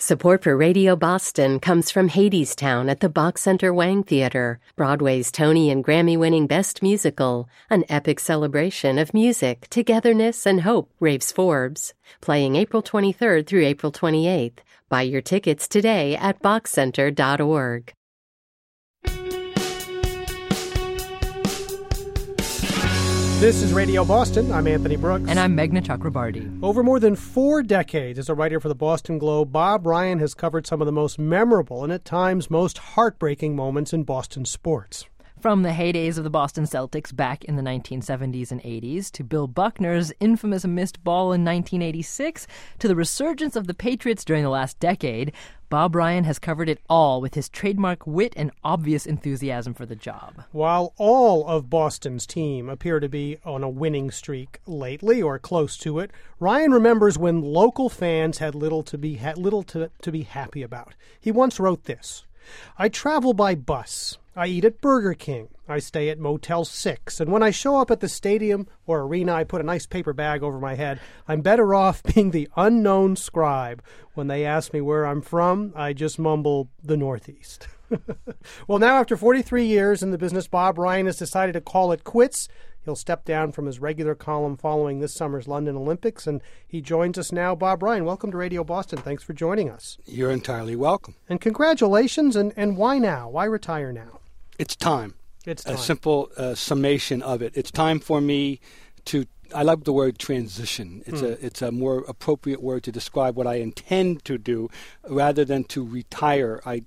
Support for Radio Boston comes from Hadestown at the Bach Center Wang Theater, Broadway's Tony and Grammy-winning Best Musical, an epic celebration of music, togetherness, and hope, raves Forbes. Playing April 23rd through April 28th. Buy your tickets today at bachcenter.org. This is Radio Boston. I'm Anthony Brooks. And I'm Meghna Chakrabarty. Over more than 4 decades as a writer for the Boston Globe, Bob Ryan has covered some of the most memorable and at times most heartbreaking moments in Boston sports. From the heydays of the Boston Celtics back in the 1970s and 80s, to Bill Buckner's infamous missed ball in 1986, to the resurgence of the Patriots during the last decade, Bob Ryan has covered it all with his trademark wit and obvious enthusiasm for the job. While all of Boston's team appear to be on a winning streak lately, or close to it, Ryan remembers when local fans had little to be happy about. He once wrote this: "I travel by bus. I eat at Burger King. I stay at Motel 6. And when I show up at the stadium or arena, I put a nice paper bag over my head. I'm better off being the unknown scribe. When they ask me where I'm from, I just mumble the Northeast." Well, now after 43 years in the business, Bob Ryan has decided to call it quits. He'll step down from his regular column following this summer's London Olympics, and he joins us now. Bob Ryan, welcome to Radio Boston. Thanks for joining us. You're entirely welcome. And congratulations, and why now? Why retire now? It's time. It's time. A simple summation of it. It's time for me to, I love the word transition. It's a more appropriate word to describe what I intend to do rather than to retire. I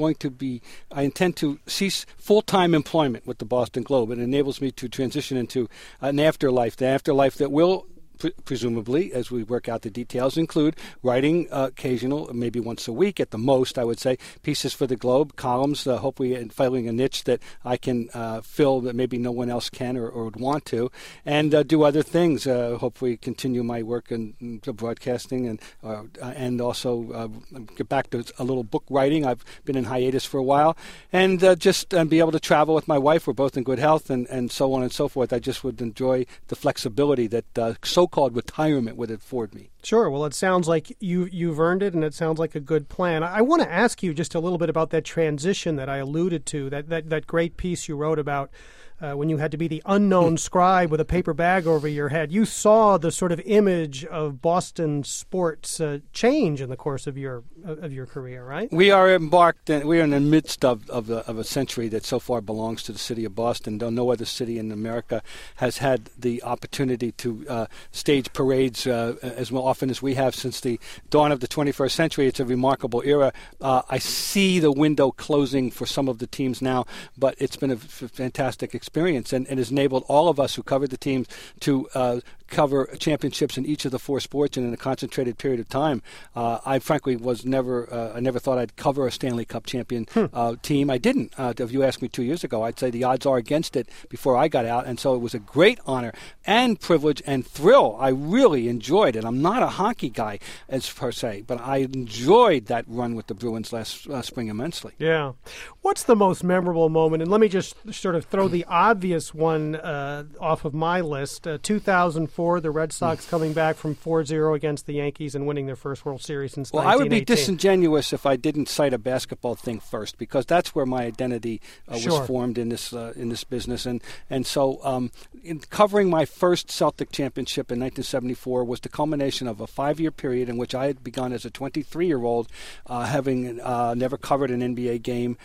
intend to cease full-time employment with the Boston Globe. It enables me to transition into an afterlife, the afterlife that will presumably, as we work out the details, include writing occasional, maybe once a week at the most, I would say, pieces for the Globe, columns, hopefully filling a niche that I can fill that maybe no one else can or would want to, and do other things, hopefully continue my work in broadcasting and also get back to a little book writing. I've been in hiatus for a while, and just be able to travel with my wife. We're both in good health and so on and so forth. I just would enjoy the flexibility that so-called retirement would afford me. Sure. Well, it sounds like you've earned it, and it sounds like a good plan. I want to ask you just a little bit about that transition that I alluded to, that great piece you wrote about when you had to be the unknown scribe with a paper bag over your head. You saw the sort of image of Boston sports change in the course of your career, right? We are embarked. We are in the midst of a century that so far belongs to the city of Boston. No other city in America has had the opportunity to stage parades as often as we have since the dawn of the 21st century. It's a remarkable era. I see the window closing for some of the teams now, but it's been a fantastic experience and has enabled all of us who covered the teams to cover championships in each of the 4 sports and in a concentrated period of time. I frankly was I never thought I'd cover a Stanley Cup champion team. I didn't. If you asked me 2 years ago, I'd say the odds are against it before I got out, and so it was a great honor and privilege and thrill. I really enjoyed it. I'm not a hockey guy as per se, but I enjoyed that run with the Bruins last spring immensely. Yeah. What's the most memorable moment? And let me just sort of throw the obvious one off of my list. 2004, the Red Sox coming back from 4-0 against the Yankees and winning their first World Series since 1918. Well, I would be disingenuous if I didn't cite a basketball thing first, because that's where my identity was formed in this business. And so in covering my first Celtic championship in 1974 was the culmination of a 5-year period in which I had begun as a 23-year-old, having never covered an NBA game,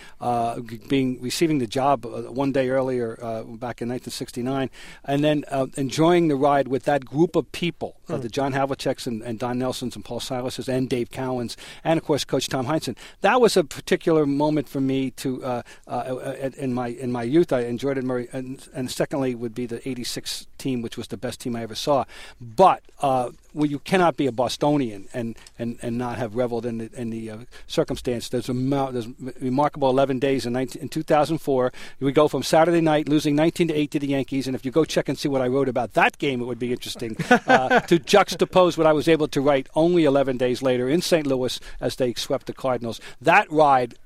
receiving the job one day earlier back in 1969, and then enjoying the ride with that group of people, the John Havliceks and Don Nelsons and Paul Silases and Dave Cowens, and of course Coach Tom Heinsohn. That was a particular moment for me to in my youth. I enjoyed it, and secondly would be the '86 team, which was the best team I ever saw. But you cannot be a Bostonian and not have reveled in the circumstance. There's remarkable 11 days in 2004. We go from Saturday night losing 19-8 to the Yankees, and if you go check and see what I wrote about that game, it would be interesting to juxtapose what I was able to write only 11 days later in St. Louis as they swept the Cardinals. That ride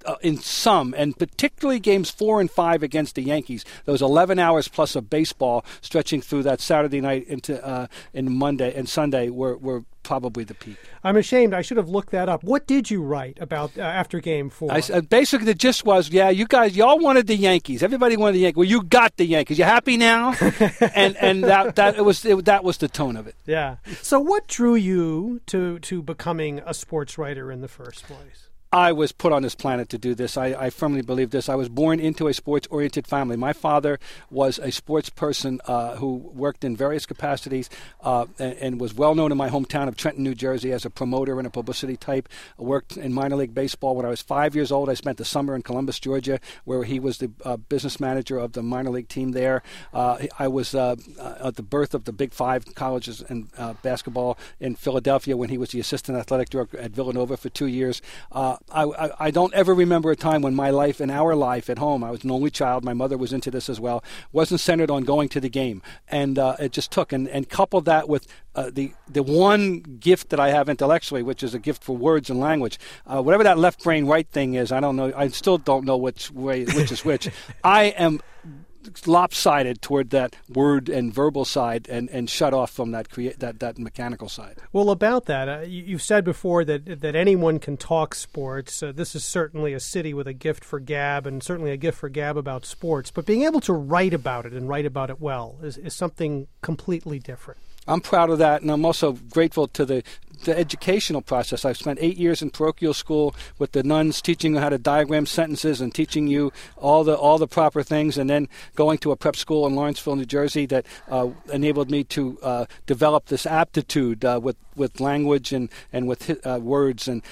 in some, and particularly games 4 and 5 against the Yankees, those 11 hours plus of baseball stretching through that Saturday night into Monday and Sunday were probably the peak. I'm ashamed. I should have looked that up. What did you write about after Game 4? Basically, the gist was, y'all wanted the Yankees. Everybody wanted the Yankees. Well, you got the Yankees. You happy now? and that was the tone of it. Yeah. So what drew you to becoming a sports writer in the first place? I was put on this planet to do this. I firmly believe this. I was born into a sports-oriented family. My father was a sports person who worked in various capacities and was well known in my hometown of Trenton, New Jersey, as a promoter and a publicity type. I worked in minor league baseball. When I was 5 years old, I spent the summer in Columbus, Georgia, where he was the business manager of the minor league team there. I was at the birth of the Big Five colleges and basketball in Philadelphia when he was the assistant athletic director at Villanova for 2 years. I don't ever remember a time when my life and our life at home, I was an only child, my mother was into this as well, wasn't centered on going to the game. And it just took. And coupled that with the one gift that I have intellectually, which is a gift for words and language. Whatever that left brain, right thing is, I don't know. I still don't know which is which. I am lopsided toward that word and verbal side and shut off from that mechanical side. Well, about that, you've said before that anyone can talk sports. This is certainly a city with a gift for gab, and certainly a gift for gab about sports. But being able to write about it and write about it well is something completely different. I'm proud of that, and I'm also grateful to the educational process. I've spent 8 years in parochial school with the nuns, teaching you how to diagram sentences and teaching you all the proper things, and then going to a prep school in Lawrenceville, New Jersey, that enabled me to develop this aptitude with language and with words and.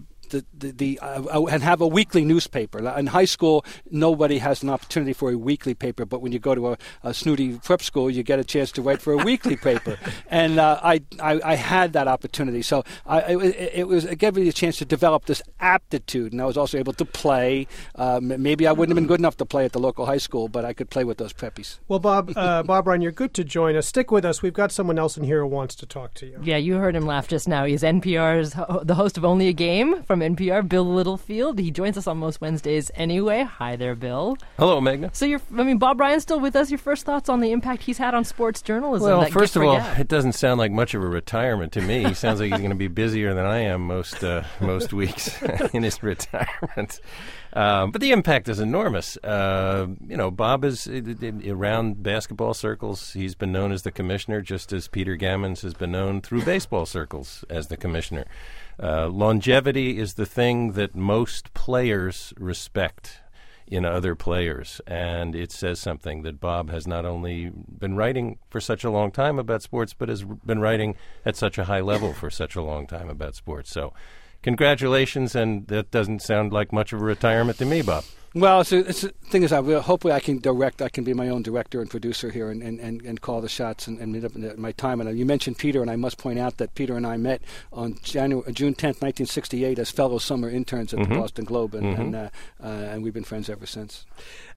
And have a weekly newspaper. In high school, nobody has an opportunity for a weekly paper, but when you go to a snooty prep school, you get a chance to write for a weekly paper. And I had that opportunity. So it gave me a chance to develop this aptitude, and I was also able to play. Maybe I wouldn't have been good enough to play at the local high school, but I could play with those preppies. Well, Bob Ryan, you're good to join us. Stick with us. We've got someone else in here who wants to talk to you. Yeah, you heard him laugh just now. He's NPR's the host of Only a Game from NPR, Bill Littlefield. He joins us on most Wednesdays anyway. Hi there, Bill. Hello, Magna. So Bob Ryan's still with us. Your first thoughts on the impact he's had on sports journalism? Well, first of all, it doesn't sound like much of a retirement to me. He sounds like he's going to be busier than I am most weeks in his retirement. But the impact is enormous. Bob is around basketball circles. He's been known as the commissioner, just as Peter Gammons has been known through baseball circles as the commissioner. Longevity is the thing that most players respect in other players, and it says something that Bob has not only been writing for such a long time about sports, but has been writing at such a high level for such a long time about sports. So congratulations, and that doesn't sound like much of a retirement to me, Bob. Well, the thing is, hopefully I can direct. I can be my own director and producer here and call the shots and meet up in my time. And you mentioned Peter, and I must point out that Peter and I met on June 10th, 1968 as fellow summer interns at the Boston Globe, and we've been friends ever since.